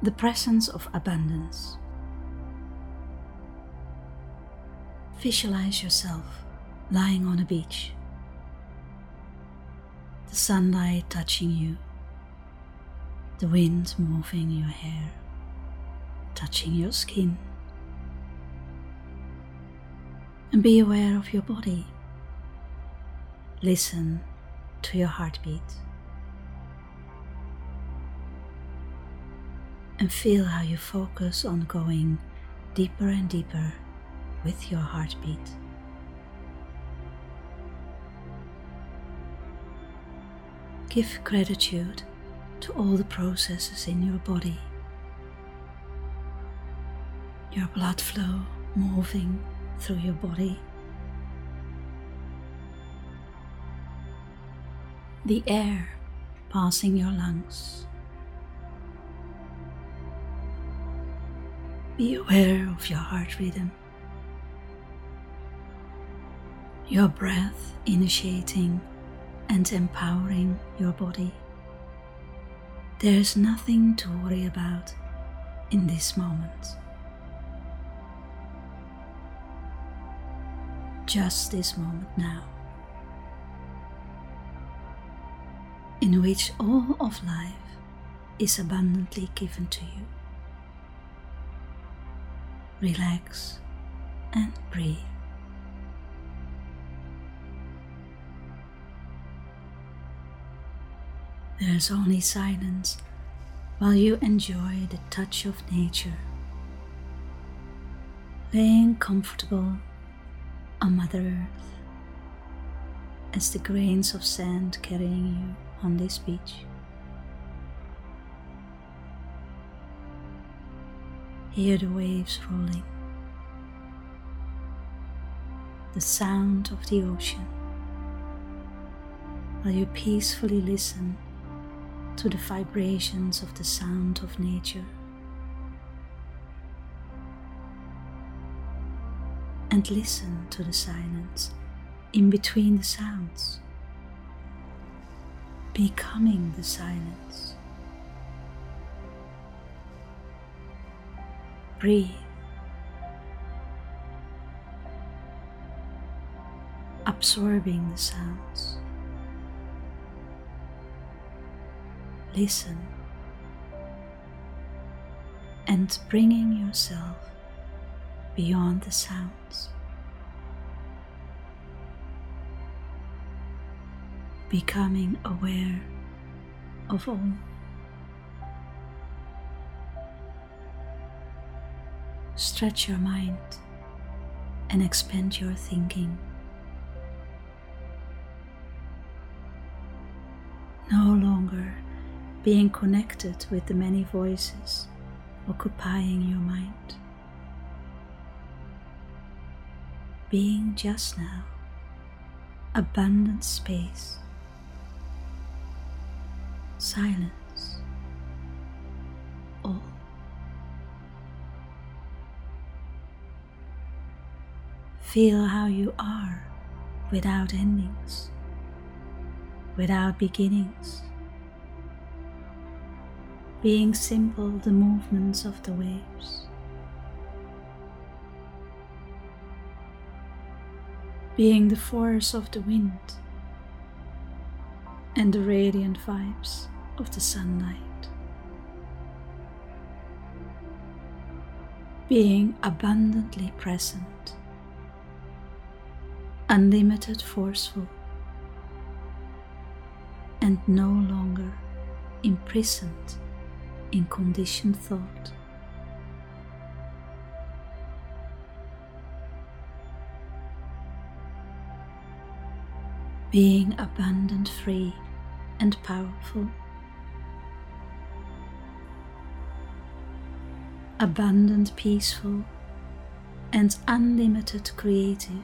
the presence of abundance. Visualize yourself lying on a beach, the sunlight touching you, the wind moving your hair, touching your skin. And be aware of your body. Listen to your heartbeat. And feel how you focus on going deeper and deeper with your heartbeat. Give gratitude to all the processes in your body. Your blood flow moving through your body. The air passing your lungs. Be aware of your heart rhythm. Your breath initiating and empowering your body. There is nothing to worry about in this moment. Just this moment now, in which all of life is abundantly given to you. Relax and breathe. There is only silence while you enjoy the touch of nature, laying comfortable on Mother Earth as the grains of sand carrying you on this beach. Hear the waves rolling, the sound of the ocean, while you peacefully listen to the vibrations of the sound of nature. And listen to the silence in between the sounds, becoming the silence. Breathe. Absorbing the sounds. Listen. And bringing yourself beyond the sounds. Becoming aware of all. Stretch your mind and expand your thinking. No longer being connected with the many voices occupying your mind. Being just now, abundant space, silence, all. Feel how you are without endings, without beginnings, being simple the movements of the waves, being the force of the wind and the radiant vibes of the sunlight, being abundantly present, unlimited forceful, and no longer imprisoned in conditioned thought. Being abundant, free, and powerful. Abundant, peaceful, and unlimited creative.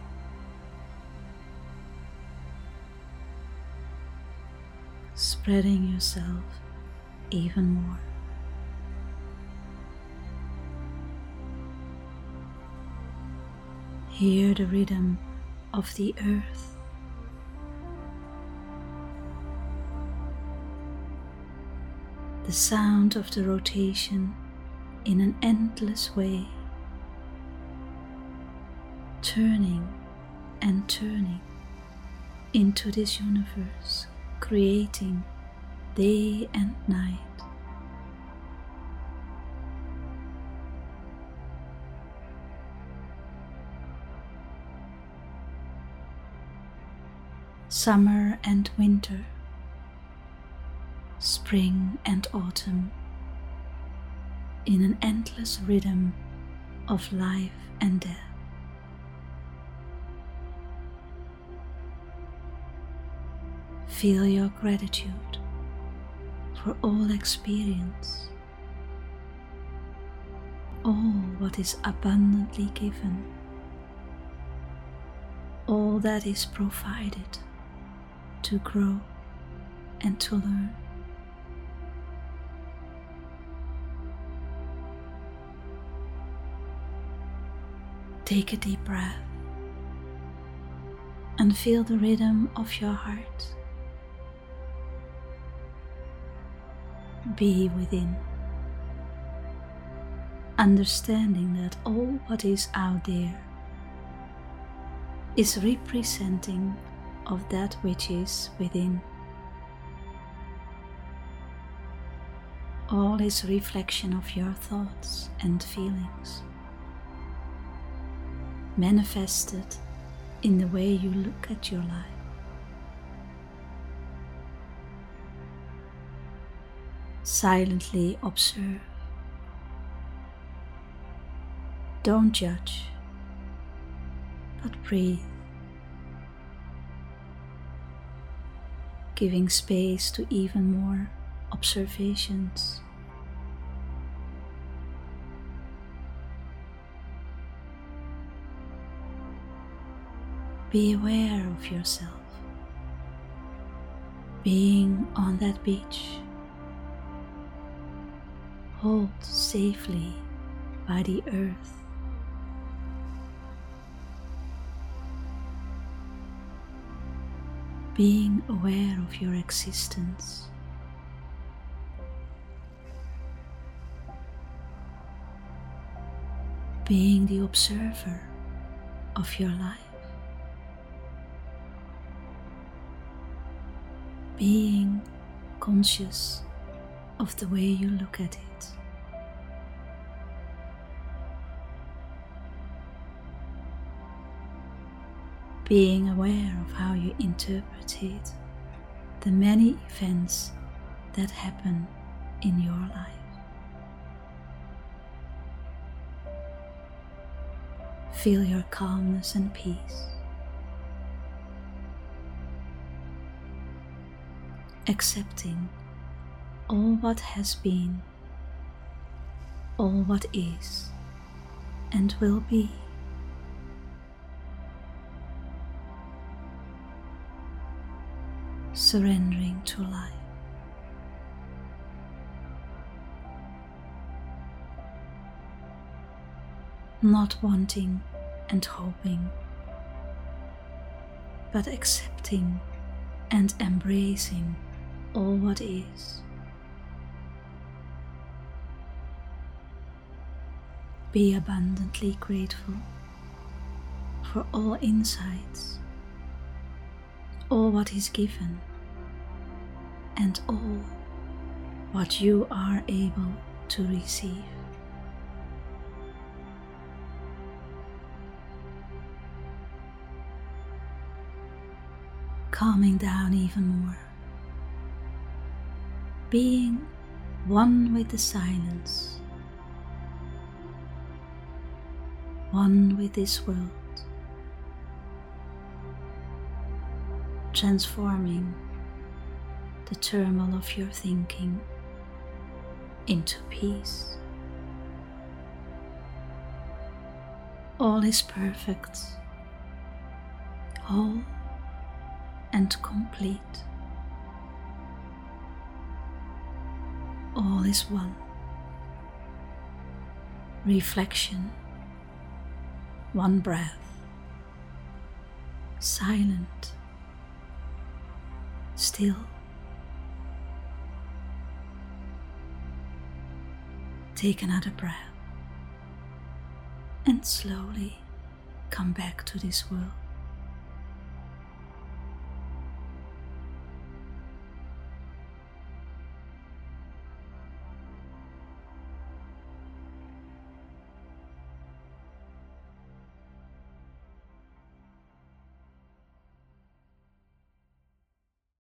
Spreading yourself even more. Hear the rhythm of the earth. The the sound of the rotation in an endless way, turning and turning into this universe, creating day and night. Summer and winter, spring and autumn, in an endless rhythm of life and death. Feel your gratitude for all experience, all what is abundantly given, all that is provided to grow and to learn. Take a deep breath and feel the rhythm of your heart. Be within, understanding that all what is out there is representing of that which is within. All is reflection of your thoughts and feelings, manifested in the way you look at your life. Silently observe. Don't judge, but breathe, giving space to even more observations. Be aware of yourself, being on that beach, hold safely by the earth. Being aware of your existence. Being the observer of your life. Being conscious of the way you look at it. Being aware of how you interpret the many events that happen in your life. Feel your calmness and peace. Accepting all what has been, all what is and will be. Surrendering to life. Not wanting and hoping, but accepting and embracing all what is. Be abundantly grateful for all insights, all what is given, and all what you are able to receive. Calming down even more, being one with the silence, one with this world, transforming the turmoil of your thinking into peace. All is perfect, whole and complete. All is one. Reflection, one breath, silent, still. Take another breath and slowly come back to this world.